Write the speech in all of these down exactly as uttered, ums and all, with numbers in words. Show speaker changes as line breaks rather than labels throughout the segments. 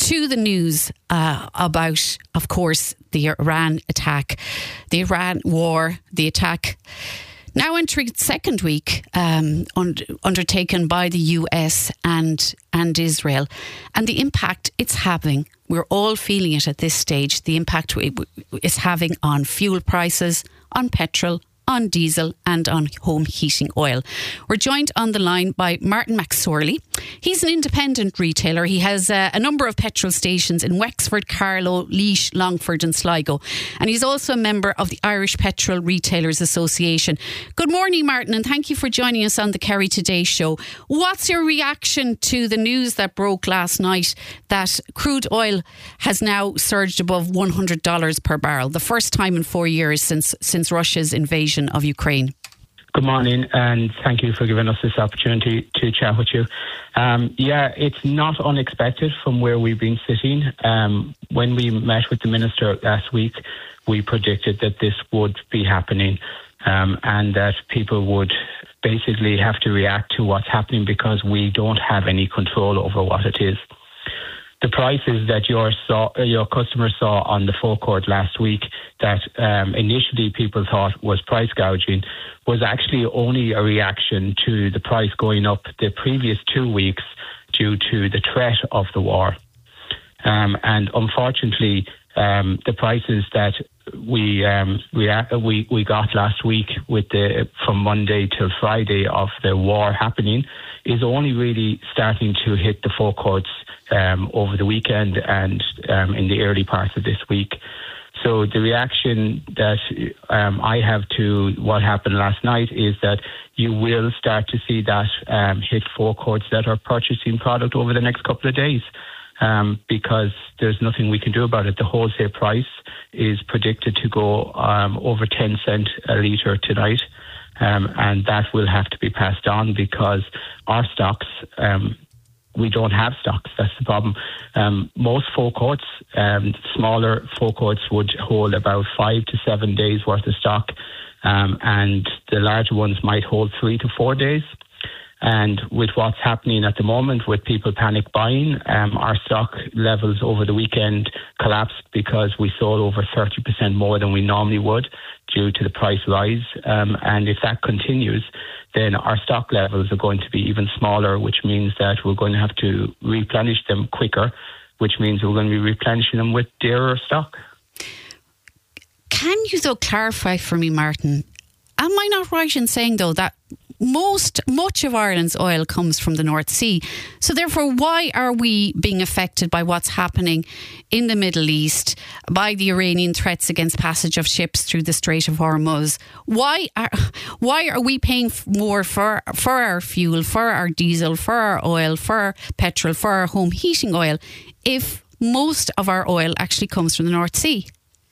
to the news uh, about, of course, the Iran attack, the Iran war, the attack now entering its second week, um, un- undertaken by the U S and and Israel, and the impact it's having. We're all feeling it at this stage. The impact it's having on fuel prices, on petrol, on diesel and on home heating oil. We're joined on the line by Martin McSorley. He's an independent retailer. He has uh, a number of petrol stations in Wexford, Carlow, Laois, Longford and Sligo. And he's also a member of the Irish Petrol Retailers Association. Good morning, Martin, and thank you for joining us on the Kerry Today show. What's your reaction to the news that broke last night that crude oil has now surged above one hundred dollars per barrel, the first time in four years since since Russia's invasion of Ukraine?
Good morning, and thank you for giving us this opportunity to chat with you. Um, yeah, it's not unexpected from where we've been sitting. Um, when we met with the Minister last week, we predicted that this would be happening um, and that people would basically have to react to what's happening because we don't have any control over what it is. The prices that your saw, your customers saw on the forecourt last week that um, initially people thought was price gouging was actually only a reaction to the price going up the previous two weeks due to the threat of the war. Um, and unfortunately, um, the prices that we, um, we we we got last week with the from Monday till Friday of the war happening is only really starting to hit the forecourts Um, over the weekend and um, in the early parts of this week. So the reaction that um, I have to what happened last night is that you will start to see that um, hit forecourts that are purchasing product over the next couple of days um, because there's nothing we can do about it. The wholesale price is predicted to go um, over ten cent a litre tonight. Um, and that will have to be passed on because our stocks um, we don't have stocks. That's the problem. Um, most forecourts, um, smaller forecourts would hold about five to seven days worth of stock, um, and the larger ones might hold three to four days. And with what's happening at the moment with people panic buying, um, our stock levels over the weekend collapsed because we sold over thirty percent more than we normally would due to the price rise. Um, and if that continues, then our stock levels are going to be even smaller, which means that we're going to have to replenish them quicker, which means we're going to be replenishing them with dearer stock.
Can you, though, clarify for me, Martin, am I not right in saying, though, that most, much of Ireland's oil comes from the North Sea? So therefore, why are we being affected by what's happening in the Middle East, by the Iranian threats against passage of ships through the Strait of Hormuz? Why are, why are we paying more for, for our fuel, for our diesel, for our oil, for our petrol, for our home heating oil, if most of our oil actually comes from the North Sea?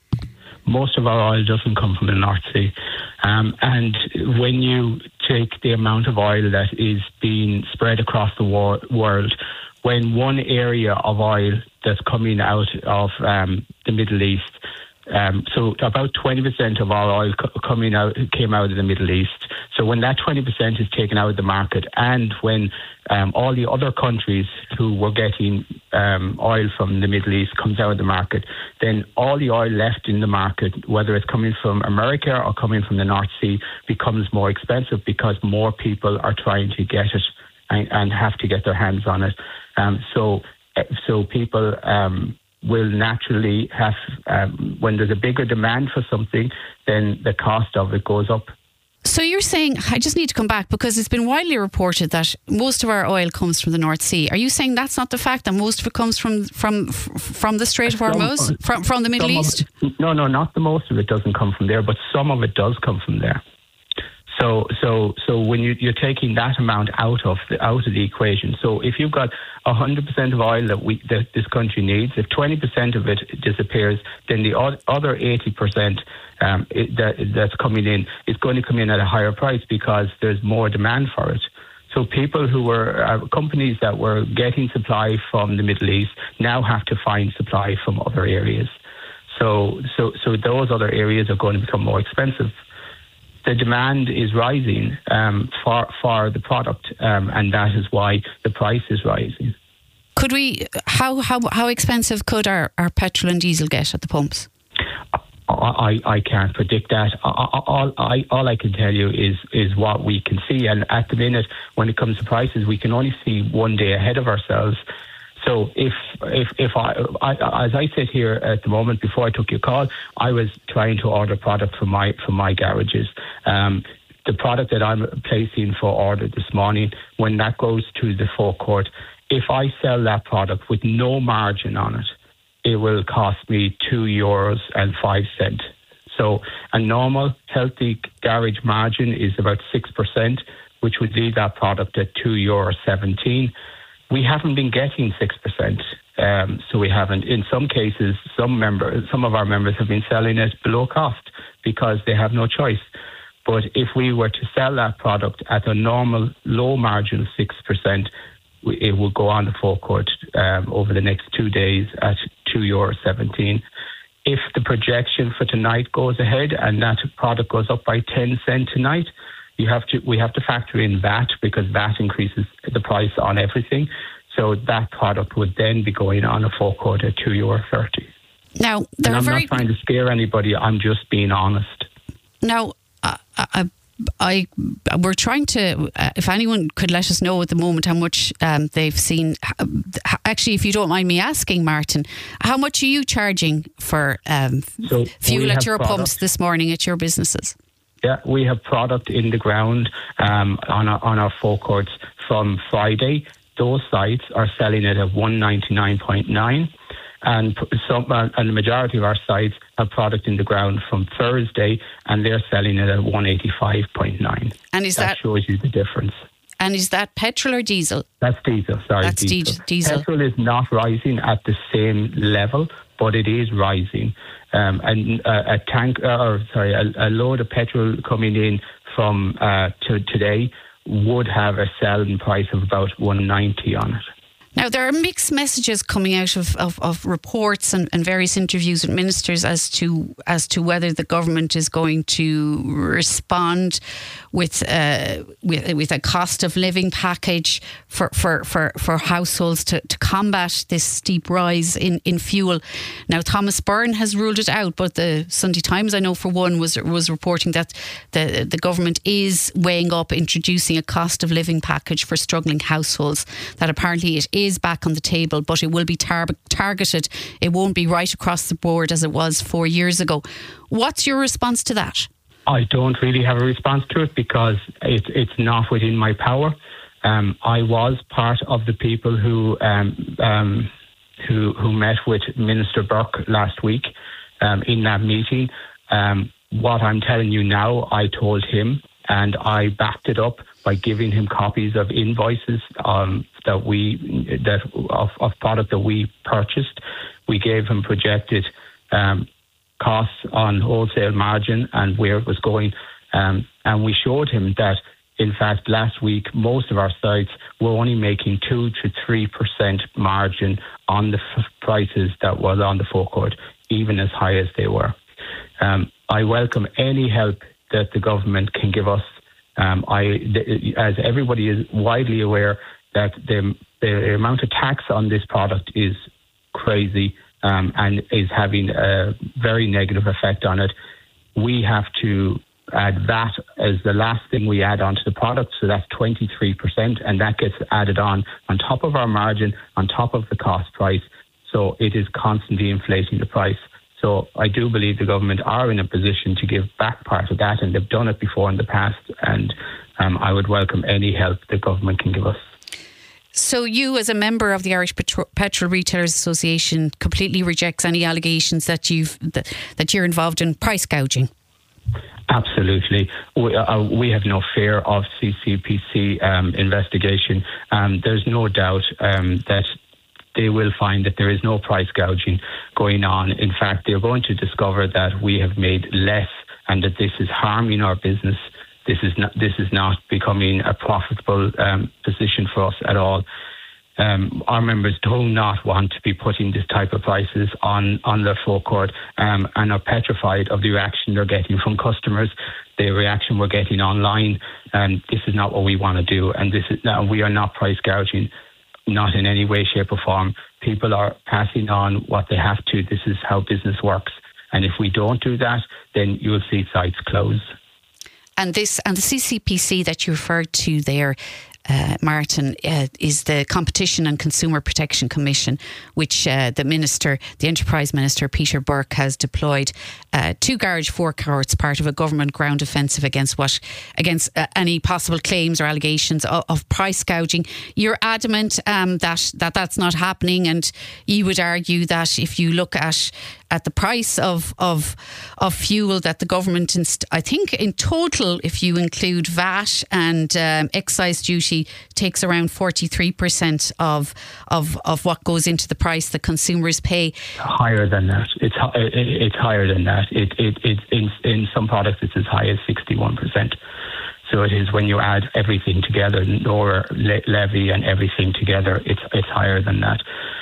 Most of our oil doesn't come from the North Sea. Um, and when you take the amount of oil that is being spread across the war- world, when one area of oil that's coming out of um, the Middle East, um, so about twenty percent of our oil co- coming out came out of the Middle East. So when that twenty percent is taken out of the market, and when um, all the other countries who were getting um, oil from the Middle East comes out of the market, then all the oil left in the market, whether it's coming from America or coming from the North Sea, becomes more expensive because more people are trying to get it and, and have to get their hands on it. Um, so, so people um, will naturally have, um, when there's a bigger demand for something, then the cost of it goes up.
So you're saying, I just need to come back because it's been widely reported that most of our oil comes from the North Sea. Are you saying that's not the fact, that most of it comes from from from the Strait of Hormuz, some, from, from the Middle East?
It, no, no, not the most of it doesn't come from there, but some of it does come from there. So, so, so when you, you're taking that amount out of the out of the equation, so if you've got one hundred percent of oil that we that this country needs, if twenty percent of it disappears, then the other eighty percent um, it, that that's coming in is going to come in at a higher price because there's more demand for it. So people who were uh, companies that were getting supply from the Middle East now have to find supply from other areas. So, so, so those other areas are going to become more expensive. The demand is rising um, for for the product, um, and that is why the price is rising.
Could we? How how how expensive could our, our petrol and diesel get at the pumps?
I, I can't predict that. All I all I can tell you is is what we can see, and at the minute, when it comes to prices, we can only see one day ahead of ourselves. So if if if I, I as I sit here at the moment, before I took your call, I was trying to order product from my from my garages. Um, the product that I'm placing for order this morning, when that goes to the forecourt, if I sell that product with no margin on it, it will cost me two euros and five cent. So a normal healthy garage margin is about six percent, which would leave that product at two euro seventeen. We haven't been getting six percent, um, so we haven't. In some cases, some members, some of our members have been selling it below cost because they have no choice. But if we were to sell that product at a normal low margin of six percent, it will go on the forecourt um, over the next two days at two euro seventeen. If the projection for tonight goes ahead and that product goes up by ten cent tonight, you have to we have to factor in V A T, because V A T increases the price on everything. So that product would then be going on a forecourt at two euro thirty.
Now, and
I'm
very...
not trying to scare anybody. I'm just being honest.
Now, uh, I. I we're trying to, uh, if anyone could let us know at the moment how much um, they've seen. Actually, if you don't mind me asking, Martin, how much are you charging for um,
so
fuel at your
product.
pumps this morning at your businesses?
Yeah, we have product in the ground um, on our, on our forecourts from Friday. Those sites are selling it at one ninety-nine point nine. And some, uh, and the majority of our sites have product in the ground from Thursday, and they're selling it at one eighty-five point nine.
And is that,
that shows you the difference?
And is that petrol or diesel?
That's diesel. Sorry,
that's
diesel.
diesel.
Petrol is not rising at the same level, but it is rising. Um, and uh, a tank, uh, or sorry, a, a load of petrol coming in from uh, to today would have a selling price of about one ninety on it.
Now, there are mixed messages coming out of, of, of reports and, and various interviews with ministers as to as to whether the government is going to respond with uh, with, with a cost of living package for for, for, for households to, to combat this steep rise in, in fuel. Now, Thomas Byrne has ruled it out, but the Sunday Times, I know for one, was was reporting that the the government is weighing up introducing a cost of living package for struggling households. That apparently it is is back on the table, but it will be tar- targeted. It won't be right across the board as it was four years ago. What's your response to that?
I don't really have a response to it because it's it's not within my power. Um, I was part of the people who um, um, who who met with Minister Burke last week um, in that meeting. Um, what I'm telling you now, I told him, and I backed it up by giving him copies of invoices um, that we that of, of product that we purchased. We gave him projected um, costs on wholesale margin and where it was going, um, and we showed him that, in fact, last week most of our sites were only making two to three percent margin on the f- prices that was on the forecourt, even as high as they were. Um, I welcome any help that the government can give us. Um, I, th- as everybody is widely aware, that the, the amount of tax on this product is crazy um, and is having a very negative effect on it. We have to add that as the last thing we add onto the product, so that's twenty-three percent, and that gets added on on top of our margin, on top of the cost price. So it is constantly inflating the price. So I do believe the government are in a position to give back part of that, and they've done it before in the past, and um, I would welcome any help the government can give us.
So you, as a member of the Irish Petro- Petrol Retailers Association, completely rejects any allegations that you've that, that you're involved in price gouging?
Absolutely. We, uh, we have no fear of C C P C um, investigation. Um, there's no doubt um, that they will find that there is no price gouging going on. In fact, they're going to discover that we have made less and that this is harming our business. This is not, this is not becoming a profitable um, position for us at all. Um, our members do not want to be putting this type of prices on, on their forecourt um, and are petrified of the reaction they're getting from customers, the reaction we're getting online. And this is not what we want to do. And this is, no, we are not price gouging. not in any way, shape or form. People are passing on what they have to. This is how business works. And if we don't do that, then you'll see sites close.
And this and the C C P C that you referred to there, Uh, Martin, uh, is the Competition and Consumer Protection Commission, which uh, the Minister, the Enterprise Minister, Peter Burke, has deployed uh, to garage forecourts, part of a government ground offensive against what, against uh, any possible claims or allegations of, of price gouging. You're adamant um, that, that that's not happening, and you would argue that if you look at at the price of of of fuel that the government, inst- I think in total, if you include V A T and um, excise duty, takes around forty-three percent of of of what goes into the price that consumers pay.
Higher than that. It's it's higher than that. It it it in in some products it's as high as sixty-one percent. So it is when you add everything together, lower le- levy and everything together, it's it's higher than that.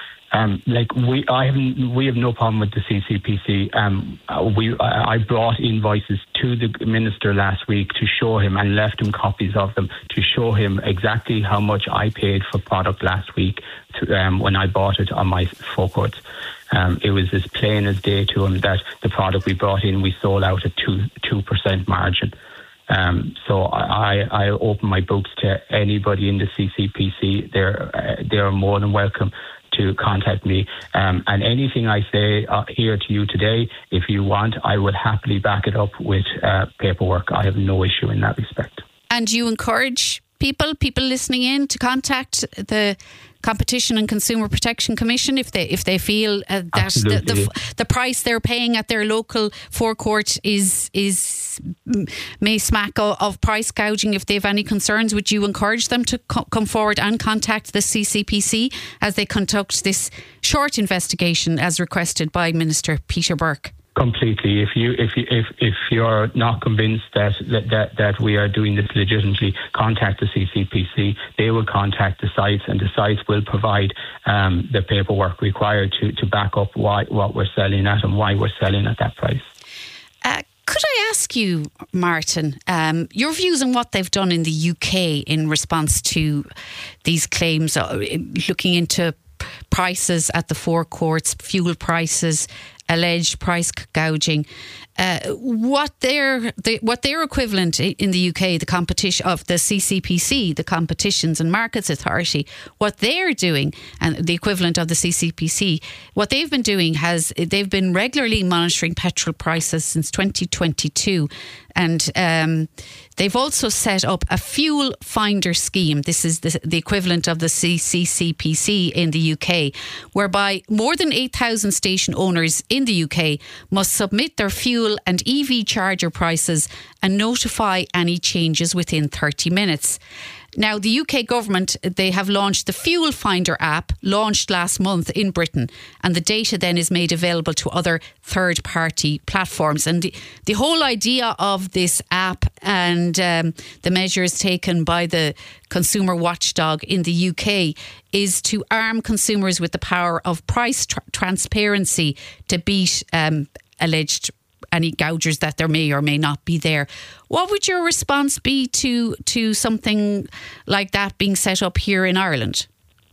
Um, like we, I haven't, we have no problem with the C C P C. Um, we, I brought invoices to the minister last week to show him, and left him copies of them to show him exactly how much I paid for product last week to, um, when I bought it on my forecourts. Um, it was as plain as day to him that the product we brought in, we sold out at two two percent margin. Um, so I, I open my books to anybody in the C C P C. They're uh, they're more than welcome to contact me, um, and anything I say uh, here to you today, if you want, I would happily back it up with uh, paperwork. I have no issue in that respect.
And you encourage people, people listening in, to contact the Competition and Consumer Protection Commission if they if they feel uh, that the, the the price they're paying at their local forecourt is is may smack of, of price gouging. If they have any concerns, would you encourage them to co- come forward and contact the C C P C as they conduct this short investigation as requested by Minister Peter Burke?
Completely. If you if you if if you're not convinced that that that, that we are doing this legitimately, contact the C C P C. They will contact the sites, and the sites will provide um, the paperwork required to to back up why what we're selling at and why we're selling at that price.
Uh, could I ask you, Martin, um, your views on what they've done in the U K in response to these claims, uh, looking into prices at the forecourts, fuel prices, alleged price gouging, uh, what their the, what their equivalent in the U K, the competition of the C C P C, the Competitions and Markets Authority, what they're doing, and the equivalent of the C C P C, what they've been doing has they've been regularly monitoring petrol prices since twenty twenty-two, and um, they've also set up a fuel finder scheme. This is the, the equivalent of the C C P C in the U K, whereby more than eight thousand station owners in the U K must submit their fuel and E V charger prices and notify any changes within thirty minutes. Now, the U K government, they have launched the Fuel Finder app, launched last month in Britain, and the data then is made available to other third-party platforms. And the, the whole idea of this app and um, the measures taken by the consumer watchdog in the U K is to arm consumers with the power of price tr- transparency to beat um, alleged any gougers that there may or may not be there. What would your response be to to something like that being set up here in Ireland?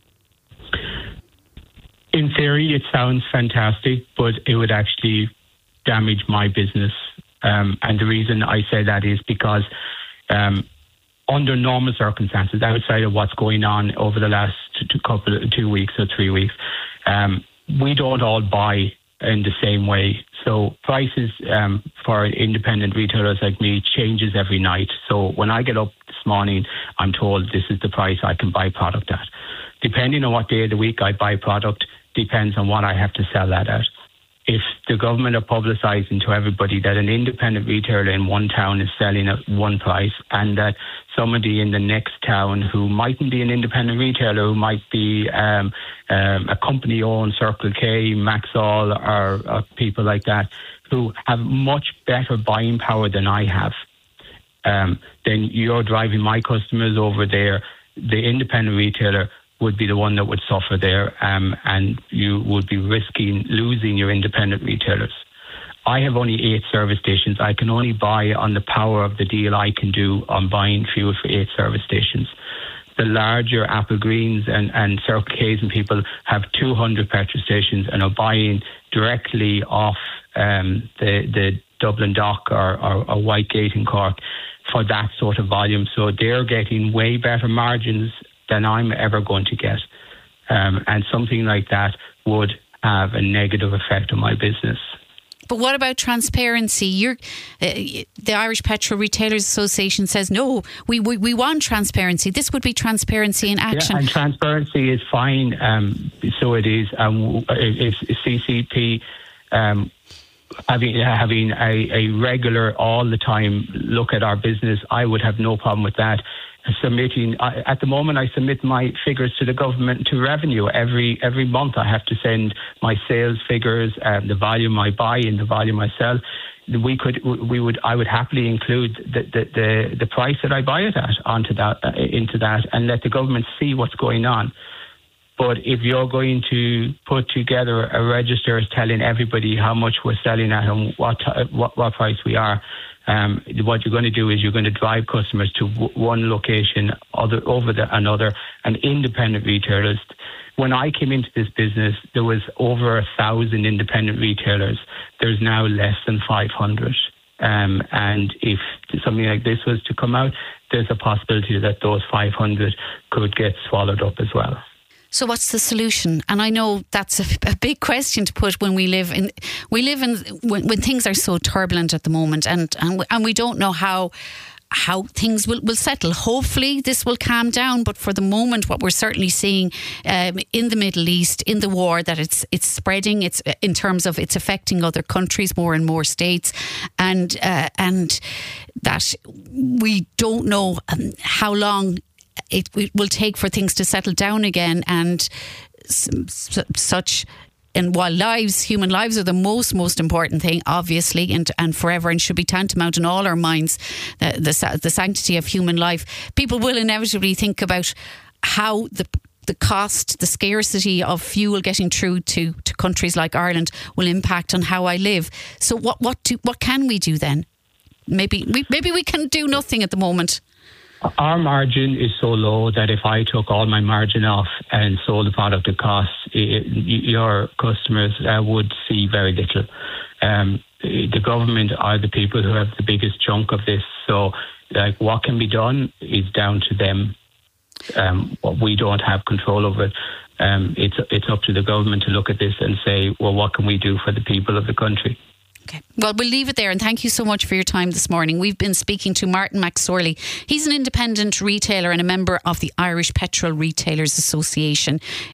In theory, it sounds fantastic, but it would actually damage my business. Um, and the reason I say that is because um, under normal circumstances, outside of what's going on over the last two, couple of, two weeks or three weeks, um, we don't all buy in the same way. So prices um, for independent retailers like me changes every night. So when I get up this morning, I'm told this is the price I can buy product at. Depending on what day of the week I buy product, depends on what I have to sell that at. If the government are publicising to everybody that an independent retailer in one town is selling at one price, and that somebody in the next town who mightn't be an independent retailer, who might be um, um, a company-owned Circle K, Maxall, or, or people like that, who have much better buying power than I have, um, then you're driving my customers over there. The independent retailer would be the one that would suffer there, um, and you would be risking losing your independent retailers. I have only eight service stations. I can only buy on the power of the deal I can do on buying fuel for eight service stations. the larger Apple Greens and, and Circle K's and people have two hundred petrol stations and are buying directly off um, the, the Dublin Dock or, or, or Whitegate in Cork for that sort of volume. So they're getting way better margins than I'm ever going to get. Um, and something like that would have a negative effect on my business.
But what about transparency? You're, uh, the Irish Petrol Retailers Association says, no, we, we we want transparency. This would be transparency in action.
Yeah, and transparency is fine. Um, so it is. Um, if C C P um, having having a, a regular, all the time look at our business, I would have no problem with that. Submitting I, at the moment, I submit my figures to the government to revenue every every month. I have to send my sales figures, um, the volume I buy and the volume I sell. We could, we would, I would happily include the the, the, the price that I buy it at onto that uh, into that, and let the government see what's going on. But if you're going to put together a register telling everybody how much we're selling at and what what, what price we are. Um, what you're going to do is you're going to drive customers to w- one location other, over the, another, and independent retailers. When I came into this business, there was over a thousand independent retailers. There's now less than five hundred. Um, and if something like this was to come out, there's a possibility that those five hundred could get swallowed up as well.
So what's the solution? And I know that's a, a big question to put when we live in we live in when, when things are so turbulent at the moment, and and, and we don't know how how things will, will settle. Hopefully this will calm down, but for the moment what we're certainly seeing um, in the Middle East, in the war, that it's it's spreading, it's in terms of it's affecting other countries, more and more states, and uh, and that we don't know um, how long it will take for things to settle down again, and such. And while lives, human lives are the most, most important thing, obviously, and and forever, and should be tantamount in all our minds, the, the, the sanctity of human life, people will inevitably think about how the the cost, the scarcity of fuel getting through to, to countries like Ireland will impact on how I live. So what what do what can we do then? Maybe we maybe we can do nothing at the moment.
Our margin is so low that if I took all my margin off and sold the product at cost, it, your customers uh, would see very little. Um, the government are the people who have the biggest chunk of this. So, like, what can be done is down to them. Um, we don't have control over it. Um, it's it's up to the government to look at this and say, well, what can we do for the people of the country?
Okay. Well, we'll leave it there, and thank you so much for your time this morning. We've been speaking to Martin McSorley. He's an independent retailer and a member of the Irish Petrol Retailers Association.